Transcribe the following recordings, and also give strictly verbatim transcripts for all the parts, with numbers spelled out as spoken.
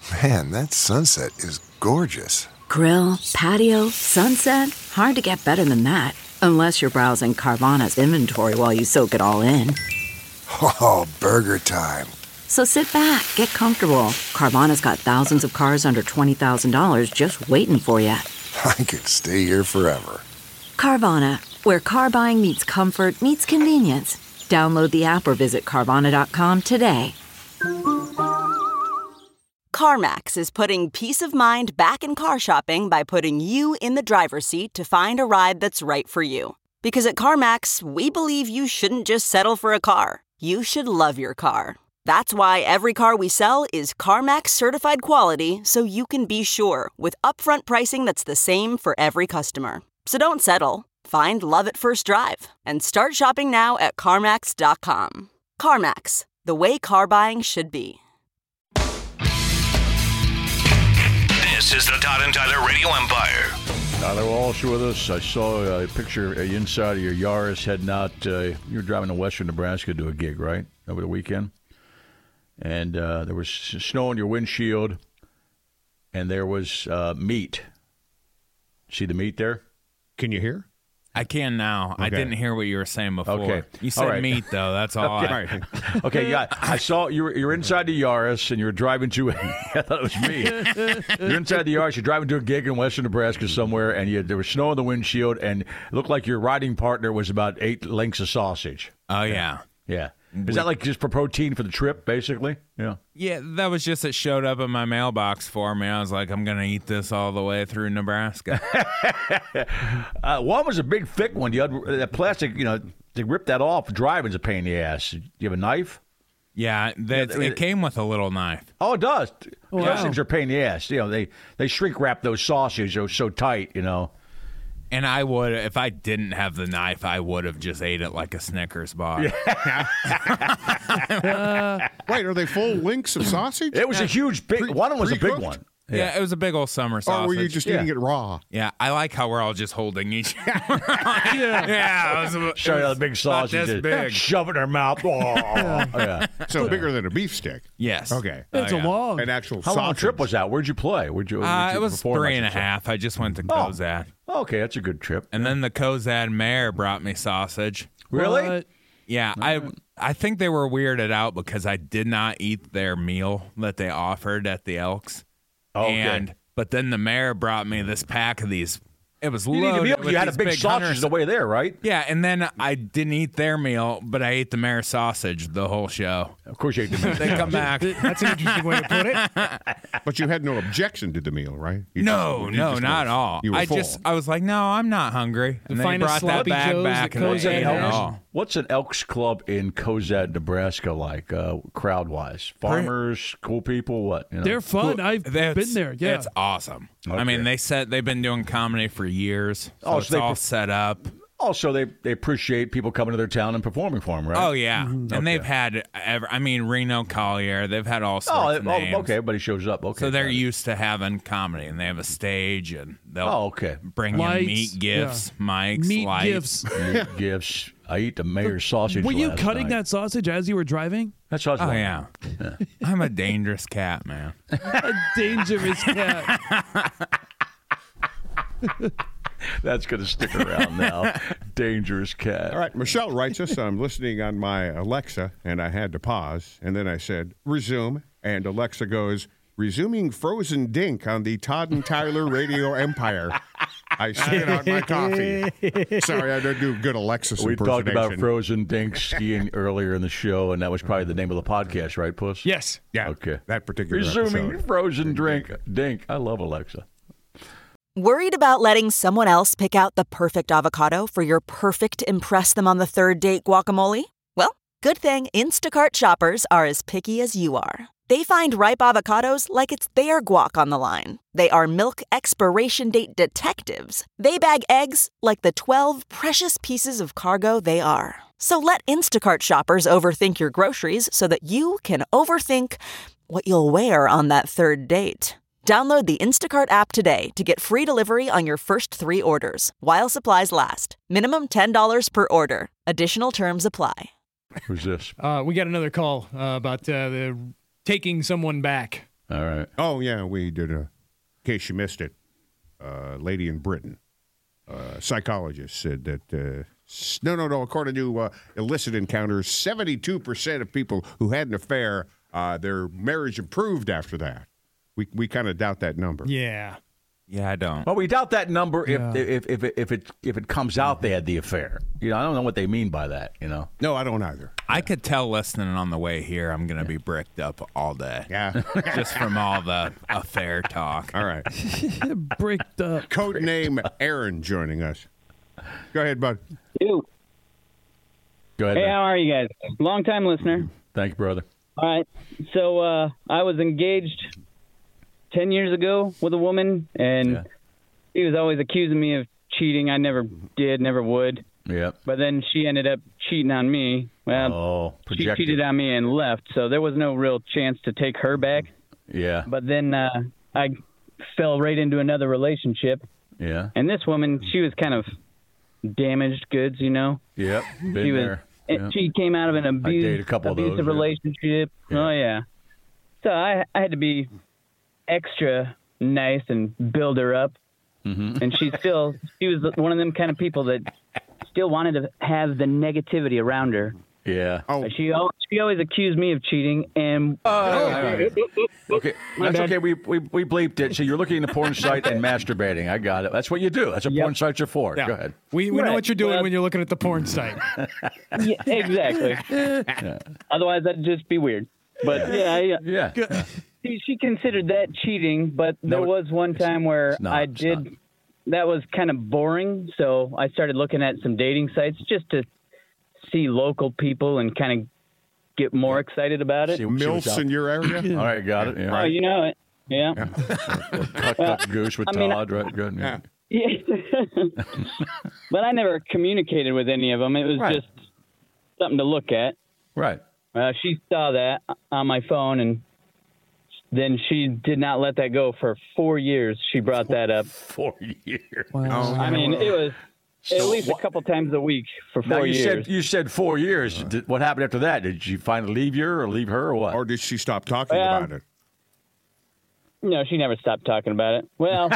Man, that sunset is gorgeous. Grill, patio, sunset. Hard to get better than that. Unless you're browsing Carvana's inventory while you soak it all in. Oh, burger time. So sit back, get comfortable. Carvana's got thousands of cars under twenty thousand dollars just waiting for you. I could stay here forever. Carvana, where car buying meets comfort, meets convenience. Download the app or visit Carvana dot com today. CarMax is putting peace of mind back in car shopping by putting you in the driver's seat to find a ride that's right for you. Because at CarMax, we believe you shouldn't just settle for a car. You should love your car. That's why every car we sell is CarMax certified quality, so you can be sure with upfront pricing that's the same for every customer. So don't settle. Find love at first drive and start shopping now at CarMax dot com. CarMax, the way car buying should be. This is the Todd and Tyler Radio Empire. Tyler Walsh with us. I saw a picture of you inside of your Yaris heading out. Uh, you were driving to western Nebraska to do a gig, right, over the weekend? And uh, there was snow on your windshield, and there was uh, meat. See the meat there? Can you hear? I can now. Okay. I didn't hear what you were saying before. Okay. You said right. meat, though. That's all. okay. I... Right. okay, yeah. I saw you were, you were inside the Yaris, and you were driving to – I thought it was me. You're inside the Yaris. You're driving to a gig in western Nebraska somewhere, and you, there was snow on the windshield, and it looked like your riding partner was about eight links of sausage. Oh, yeah. Yeah. Is that like just for protein for the trip, basically? Yeah. Yeah, that was just it showed up in my mailbox for me. I was like, I'm going to eat this all the way through Nebraska. uh, one was a big, thick one. You had that plastic, you know, to rip that off. Driving's a pain in the ass. Do you have a knife? Yeah, that, I mean, it came with a little knife. Oh, it does. Oh, Those wow. things are a pain in the ass. You know, they, they shrink wrap those sausages. They're so tight, you know. And I would, if I didn't have the knife, I would have just ate it like a Snickers bar. Yeah. uh, Wait, are they full links of sausage? It was yeah. a huge, big Pre- one. Of them was a big pre-cooked? one. Yeah. Yeah. It was a big old summer sausage. Or were you just yeah. eating it raw? Yeah, I like how we're all just holding each other. yeah, yeah. It was, Show you the big sausage. This big. Shove it in their mouth. Oh, yeah. So bigger than a beef stick. Yes. Okay. It's oh, a yeah. long. An actual How sausage. long a trip was that? Where'd you play? Where'd you, where'd Uh, you it was perform, three I and a should say? half. I just went to Oh. Cozad. Okay, that's a good trip. And then the Cozad mayor brought me sausage. Really? What? Yeah, I I think they were weirded out because I did not eat their meal that they offered at the Elks. Okay. And but then the mayor brought me this pack of these. It was You, need to loaded be able, with you had a these big, big sausage hunters. the way there, right? Yeah, and then I didn't eat their meal, but I ate the mayor's sausage the whole show. Of course you ate the meat. They come back. That's an interesting way to put it. But you had no objection to the meal, right? You No, just- you no, just not were- at all. You were I full. just, I was like, no, I'm not hungry. And The they finest brought that sloppy bag joes back that and Cozad they ate it has. all. What's an Elks Club in Cozad, Nebraska like, uh, crowd-wise? Farmers, cool people, what? You know? They're fun. I've That's- been there. Yeah. It's awesome. Okay. I mean, they said they've been doing comedy for years. So Oh, so it's they all pre- set up. Also, they, they appreciate people coming to their town and performing for them, right? Oh, yeah. Mm-hmm. And they've had, ever, I mean, Reno Collier. They've had all sorts Oh, of oh, names. okay, everybody shows up. Okay, So they're got it. used to having comedy, and they have a stage, and they'll Oh, okay. bring Lights, in meat gifts, mics, Meat lights. gifts. Meat gifts. I eat the mayor's sausage Were you last cutting night. that sausage as you were driving? That's what I was Oh, wondering. yeah. I'm a dangerous cat, man. A dangerous cat. That's going to stick around now. Dangerous cat. All right, Michelle writes us, I'm listening on my Alexa, and I had to pause, and then I said, resume, and Alexa goes, resuming Frozen Dink on the Todd and Tyler Radio Empire. I spit out my coffee. Sorry, I don't do good Alexis We talked impersonation. about Frozen Dink skiing earlier in the show, and that was probably the name of the podcast, right, Puss? Yes. Yeah, Okay. that particular Resuming episode. Frozen Drink Dink. I love Alexa. Worried about letting someone else pick out the perfect avocado for your perfect impress them on the third date guacamole? Well, good thing Instacart shoppers are as picky as you are. They find ripe avocados like it's their guac on the line. They are milk expiration date detectives. They bag eggs like the twelve precious pieces of cargo they are. So let Instacart shoppers overthink your groceries so that you can overthink what you'll wear on that third date. Download the Instacart app today to get free delivery on your first three orders, while supplies last. Minimum ten dollars per order. Additional terms apply. Who's this? Uh, we got another call uh, about uh, the taking someone back. All right. Oh, yeah, we did a, in case you missed it, uh, lady in Britain, uh, psychologist said that, uh, s- no, no, no, according to uh, illicit encounters, seventy-two percent of people who had an affair, uh, their marriage improved after that. We we kind of doubt that number. Yeah. Yeah, I don't. Well, we doubt that number if Yeah. if if it, if it if it comes out they had the affair. You know, I don't know what they mean by that. You know. No, I don't either. I could tell listening on the way here, I'm going to be bricked up all day. Yeah. Just from all the affair talk. All right. Bricked up. Code name Aaron joining us. Go ahead, bud. Ew. Go ahead. Hey, man. how are you guys? Long time listener. Thank you, brother. All right. So uh, I was engaged ten years ago with a woman, and Yeah. he was always accusing me of cheating. I never did, never would. Yeah. But then she ended up cheating on me. Well, Oh, she projected. cheated on me and left, so there was no real chance to take her back. Yeah. But then uh, I fell right into another relationship, Yeah. and this woman, she was kind of damaged goods, you know. Yep. Been she was, there. and Yeah. she came out of an abuse, dated a couple of those, abusive yeah. relationship. Yeah. Oh yeah. So I I had to be extra nice and build her up, Mm-hmm. and she still she was one of them kind of people that still wanted to have the negativity around her. Yeah. Oh, She al- she always accused me of cheating, and Okay, that's okay. We, we we bleeped it. So you're looking at a porn site and masturbating. I got it. That's what you do. That's what Yep. porn sites are for. Yeah. Go ahead. We, we know Right. what you're doing Well- when you're looking at the porn site. yeah, exactly. Otherwise, that'd just be weird. But yeah, I, uh, Yeah. she, she considered that cheating, but there No, was one time where it's not, I it's did. not. That was kind of boring, so I started looking at some dating sites just to see local people and kind of get more excited about it. See- see what's MILFs out. in your area? All right, got it. Yeah. Oh, you know it. Yeah. Cut, cut goose with I mean, Todd. Right. Good. Yeah. Yeah. But I never communicated with any of them. It was Right. just something to look at. Right. Uh, she saw that on my phone, and then she did not let that go for four years. She brought that up. Four years. I mean, it was at least a couple times a week for Now four you years. said you said four years. Did, what happened after that? Did you finally leave you or leave her or what? Or did she stop talking Well, about it? No, she never stopped talking about it. Well,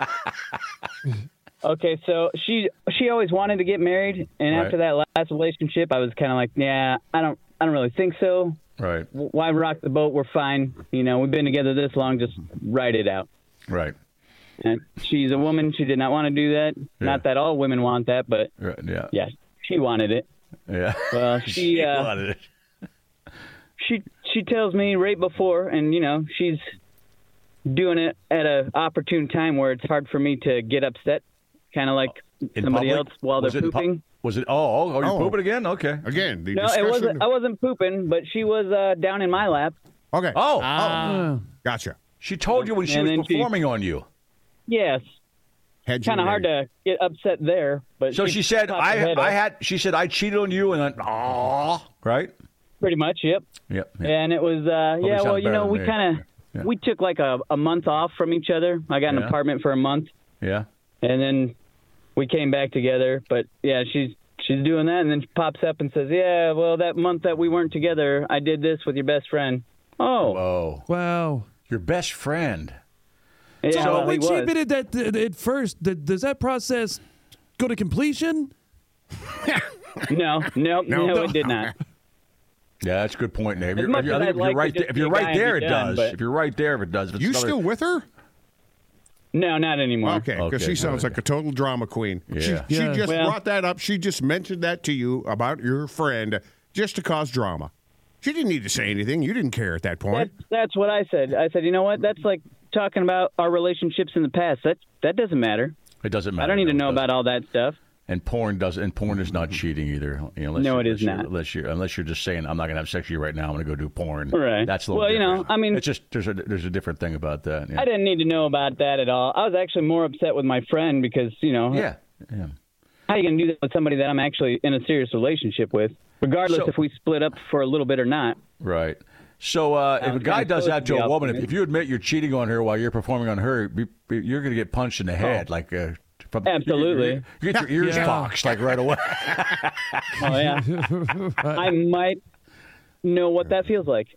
okay, so she she always wanted to get married, and Right. after that last relationship, I was kind of like, yeah, I don't, I don't really think so. Right. W- Why rock the boat? We're fine. You know, we've been together this long. Just ride it out. Right. And she's a woman. She did not want to do that. Not that all women want that, but Right. Yeah. yeah, she wanted it. Yeah. Well, she uh, wanted it. she she tells me right before, and you know, she's doing it at a opportune time where it's hard for me to get upset, kind of like In somebody public? else while Was they're it in pu- pooping. Was it? Oh, oh, oh you're Oh. pooping again? Okay. Again, the No, it discussion. wasn't. I wasn't pooping, but she was uh, down in my lap. Okay. Oh, Uh, Gotcha. she told you when she And was then she- performing on you. Yes, Had you kind of hard ready. to get upset there. But So she said, popped her "I, head I up. had." She said, "I cheated on you," and then, "Aw," right? pretty much. Yep. Yep. yep. And it was, uh, yeah, sounds well, you better know, than we me. kind of, Yeah. we took like a, a month off from each other. I got an Yeah. apartment for a month, Yeah. and then we came back together. But yeah, she's she's doing that, and then she pops up and says, yeah, well, that month that we weren't together, I did this with your best friend. Oh, Whoa. wow. Your best friend. yeah, So well, he when she was. admitted that th- at first, th- does that process go to completion? No, no, no, No. it did not. Yeah, that's a good point, Nate. If As you're, much I as think I'd if you're like to right, just there, if be you're a guy right and there, be it done, does. but- If you're right there, it does. If it's You another- still with her? No, not anymore. Okay, because Okay, she sounds good. like a total drama queen. She, Yeah. she Yeah. just Well- brought that up. She just mentioned that to you about your friend just to cause drama. She didn't need to say anything. You didn't care at that point. That's, that's what I said. I said, you know what? That's like talking about our relationships in the past. That that doesn't matter. It doesn't matter. I don't need to No, know it doesn't. about all that stuff. And porn does. And porn is not cheating either. You know, unless No, you- it is unless you're- not. Unless you're unless you're just saying, "I'm not going to have sex with you right now. I'm going to go do porn." Right. That's a little. Well, you know, different. I mean- it's just there's a there's a different thing about that. Yeah. I didn't need to know about that at all. I was actually more upset with my friend because, you know, Yeah. Yeah. how are you going to do that with somebody that I'm actually in a serious relationship with, regardless So- if we split up for a little bit or not? Right. So uh, if a I'm guy kinda does supposed that to to be a out woman, for if, me. if you admit you're cheating on her while you're performing on her, be, be, you're going to get punched in the head, like uh, from, Absolutely. You, you get your ears Yeah. boxed like right away. Oh, yeah. I might know what that feels like.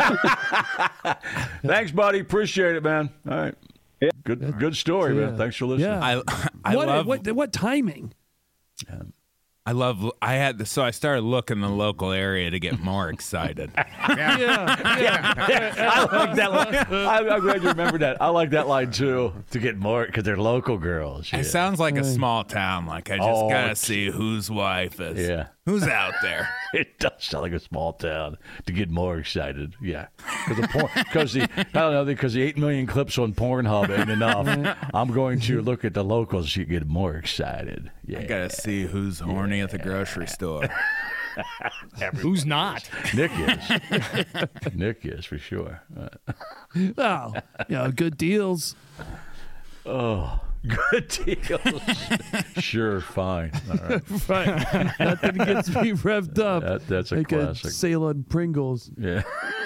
Thanks, buddy. Appreciate it, man. All right. Yeah. Good good story, Yeah. man. Thanks for listening. Yeah. I I what, love what what timing? I love I had the, so I started looking the local area to get more excited. Yeah, yeah. I like that line. I'm, I'm glad you remembered that. I like that line, too, to get more, because they're local girls. Yeah. It sounds like a small town. Like I just Oh, gotta it's- see whose wife is. Yeah. Who's out there? It does sound like a small town to get more excited. Yeah, because the porn, because the I don't know, because the eight million clips on Pornhub ain't enough. I'm going to look at the locals to get more excited. Yeah, I gotta see who's horny at the grocery store. Who's not? Nick is. Nick is for sure. Uh, Oh, yeah, good deals. oh, good deals. Sure, fine. All right. Right. Nothing gets me revved up. That, that's a like classic. a sail on Pringles. Yeah.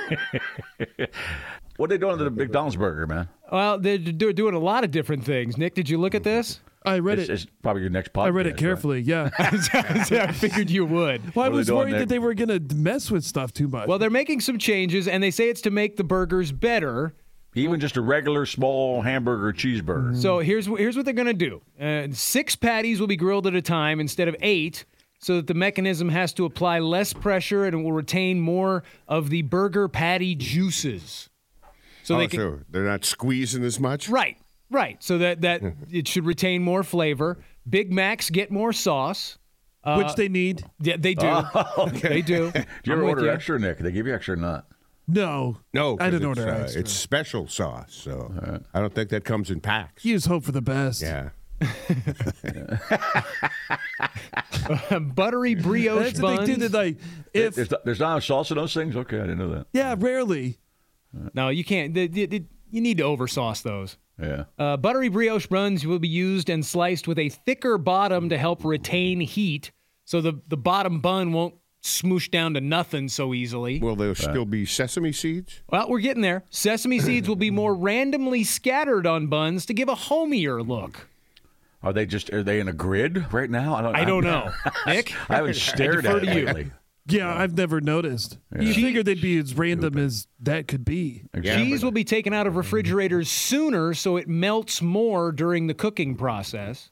What are they doing to the McDonald's burger, man? Well, they're, they're doing a lot of different things. Nick, did you look at this? I read It's, it. it's probably your next podcast. I read it right? carefully. Yeah. I figured you would. Well, I What are they was doing, worried Nick? that they were going to mess with stuff too much. Well, they're making some changes, and they say it's to make the burgers better. Even just a regular small hamburger cheeseburger. So here's here's what they're going to do. Uh, six patties will be grilled at a time instead of eight, so that the mechanism has to apply less pressure and it will retain more of the burger patty juices. So Oh, they can so they're not squeezing as much? right, right. So that that it should retain more flavor. Big Macs get more sauce. Uh, Which they need. Yeah, they do. They do. Do you I'm ever with order you. extra, Nick? They give you extra or not? No. No, I 'cause didn't it's, order uh, extra. It's special sauce, so I don't think that comes in packs. You just hope for the best. Yeah. Buttery brioche That's the buns. thing, too, that like, if, There's, there's not sauce in those things? Okay, I didn't know that. yeah, rarely. No, you can't. They, they, they- you need to oversauce those. Yeah. Uh, buttery brioche buns will be used and sliced with a thicker bottom to help retain heat, so the, the bottom bun won't smoosh down to nothing so easily. Will there still be sesame seeds? Well, we're getting there. Sesame seeds will be more randomly scattered on buns to give a homier look. Are they just, are they in a grid right now? I don't, I don't know. Nick? I haven't stared defer at it to you. lately. Yeah, I've never noticed. You figured they'd be as random as that could be. Cheese will be taken out of refrigerators sooner so it melts more during the cooking process.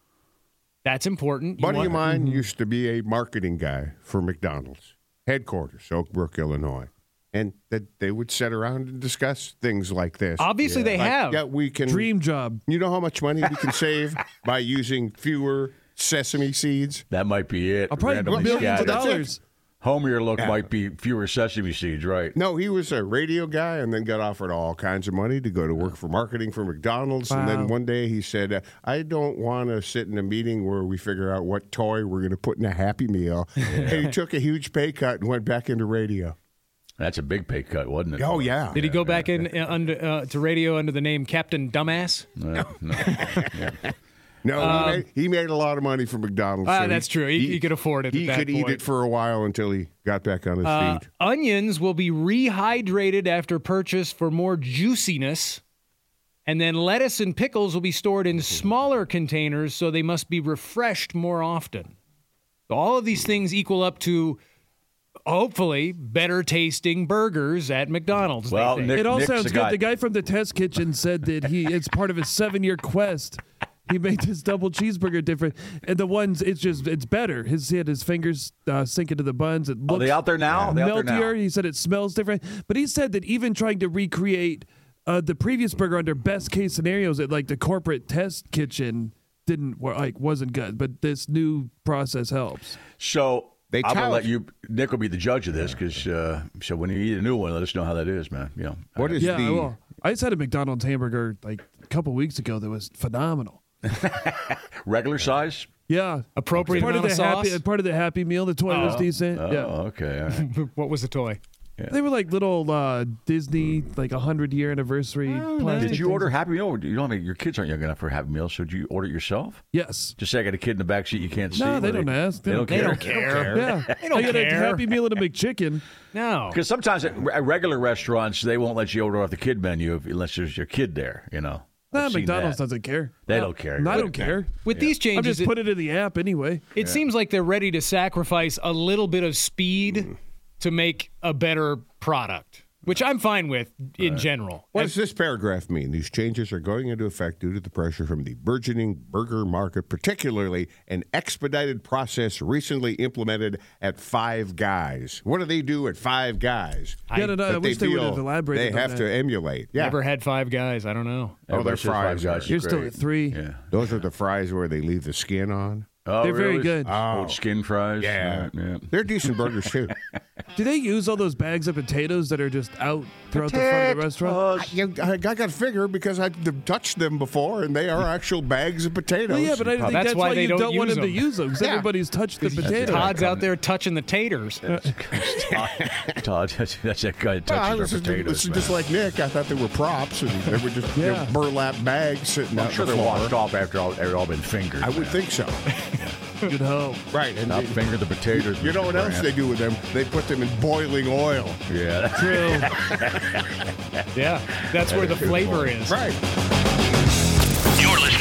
That's important. Buddy want- of mine used to be a marketing guy for McDonald's headquarters, Oak Brook, Illinois. And that they would sit around and discuss things like this. Obviously, they Like, have. Yeah, we can. Dream job. You know how much money we can save by using fewer sesame seeds? That might be it. I'll probably Randomly millions of scattered. That's it. dollars. Homier look Yeah. might be fewer sesame seeds, right? No, he was a radio guy and then got offered all kinds of money to go to work for marketing for McDonald's. And then Wow. one day he said, uh, I don't want to sit in a meeting where we figure out what toy we're going to put in a Happy Meal. And he took a huge pay cut and went back into radio. That's a big pay cut, wasn't it? Oh, yeah. Did he go back in uh, under uh, to radio under the name Captain Dumbass? No, no. Yeah. No, he, made, he made a lot of money from McDonald's. Ah, so that's true. He- he could afford it He at that could eat point. it for a while until he got back on his Uh, feet. onions will be rehydrated after purchase for more juiciness. And then lettuce and pickles will be stored in smaller containers, so they must be refreshed more often. So all of these things equal up to, hopefully, better tasting burgers at McDonald's. they Well, think. Nick- It all Nick's sounds the good. guy- The guy from the test kitchen said that he it's part of his seven year quest. He made this double cheeseburger different, and the ones it's just it's better. His he had his fingers uh, sink into the buns. It Are looks they out there now? Are they out there meltier. now? He said it smells different, but he said that even trying to recreate uh, the previous burger under best case scenarios at like the corporate test kitchen didn't wor- like wasn't good. But this new process helps. So They I'm gonna tout- let you. Nick will be the judge of this because uh, so when you eat a new one, let us know how that is, man. You know, What is Yeah, the well, I just had a McDonald's hamburger like a couple weeks ago that was phenomenal. regular size? Yeah, Appropriate part of amount the of happy sauce? part of the Happy Meal. The toy was decent. Oh, yeah, okay. All right. What was the toy? they were like little uh, Disney like a hundred year anniversary. plastic Did you things. order Happy Meal? You don't have your kids aren't young enough for Happy Meal, so did you order it yourself? Yes. Just say I got a kid in the back seat you can't see. No, they Where don't ask. They, don't They care. don't care. Yeah, They don't I got a care. Happy Meal and a McChicken. No. Because sometimes at, at regular restaurants they won't let you order off the kid menu if, unless there's your kid there. You know. Nah, I've seen McDonald's that. doesn't care. They don't care. And I don't care. With these I changes, just it, put it in the app anyway. it seems like they're ready to sacrifice a little bit of speed to make a better product, which I'm fine with in general. What does this paragraph mean? These changes are going into effect due to the pressure from the burgeoning burger market, particularly an expedited process recently implemented at Five Guys. What do they do at Five Guys? I, yeah, no, no, I wish they, they would have elaborated They on have that. to emulate. Yeah. Never had Five Guys. I don't know. Oh, they're fries. Five Guys. You're Great. still at three. Yeah. Those are the fries where they leave the skin on. Oh, They're very really? good. Oh. Old skin fries. Yeah. Right, yeah. They're decent burgers, too. Do they use all those bags of potatoes that are just out throughout the front of the restaurant? I, you- I got to figure because I've touched them before, and they are actual bags of potatoes. Well, yeah, but I think That's that's, why why, they you don't don't, want use them to them. use them because Yeah. everybody's touched the potato. Todd's out there touching the taters. Todd, that's, that's that guy that Well, I touches was our just, potatoes. this is just man. like Nick. I thought they were props, and they were just you know, Yeah. burlap bags sitting I'm out sure the they're floor. washed off after all, they've all been fingered. I would man. think so. Good hope. Right. And Not they- finger the potatoes. you know what else they do with them? They put them in boiling oil. Yeah. That's True. Yeah, that's where the flavor is. Right. You're listening